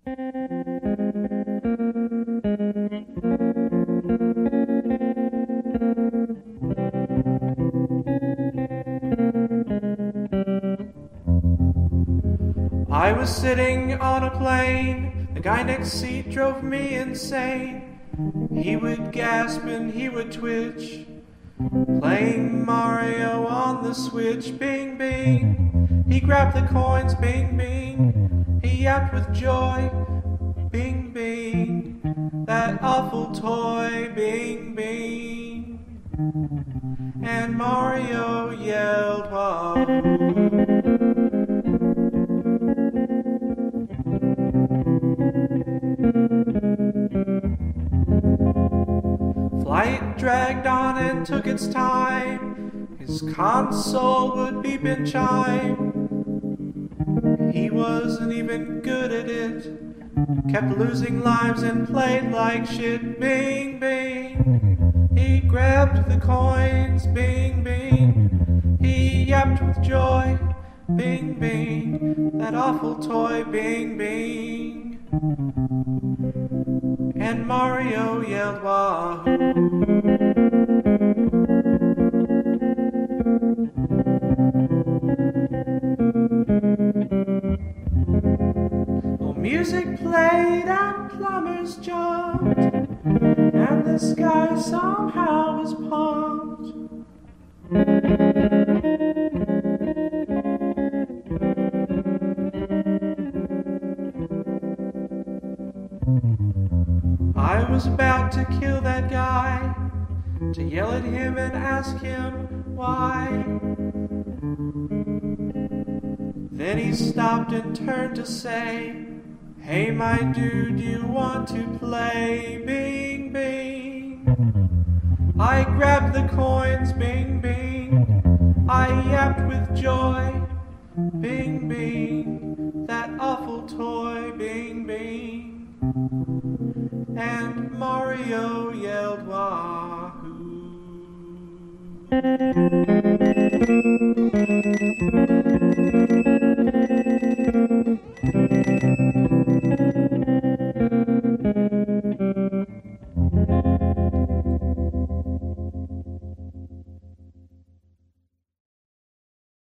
I was sitting on a plane, the guy next seat drove me insane. He would gasp and he would twitch, playing Mario on the Switch. Bing, bing, he grabbed the coins. Bing, bing, he yapped with joy. Bing, bing, that awful toy. Bing, bing, and Mario yelled, wahoo. Flight dragged on and took its time. His console would beep and chime. He wasn't even good at it, kept losing lives and played like shit. Bing, bing, he grabbed the coins. Bing, bing, he yapped with joy. Bing, bing, that awful toy. Bing, bing, and Mario yelled, wahoo. Oh, music played and plumbers jumped, and the sky somehow was pumped. I was about to kill that guy, to yell at him and ask him why. Then he stopped and turned to say, "Hey my dude, you want to play?" Bing, bing, I grabbed the coins. Bing, bing, I yapped with joy. Bing, bing, that awful toy. Bing, bing, and Mario yelled, wahoo.